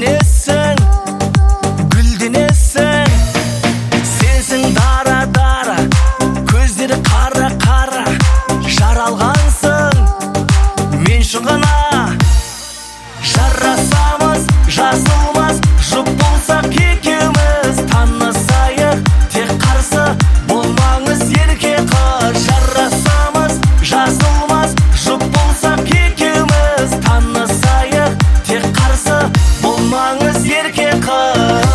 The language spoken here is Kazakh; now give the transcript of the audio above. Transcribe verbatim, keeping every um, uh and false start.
емессің, гүлденесің. Сенсің дара-дара, көздері қара-қара, жаралғансың мен үшін ғана. Жарасамыз, жазылмас жұп болсақ екеуміз, танысайық, тек қарсы болмаңыз ерке қыз. Жарасамыз, жазылмас жұп болсақ екеуміз, танысайық, тек қарсы болмаңыз ерке қыз.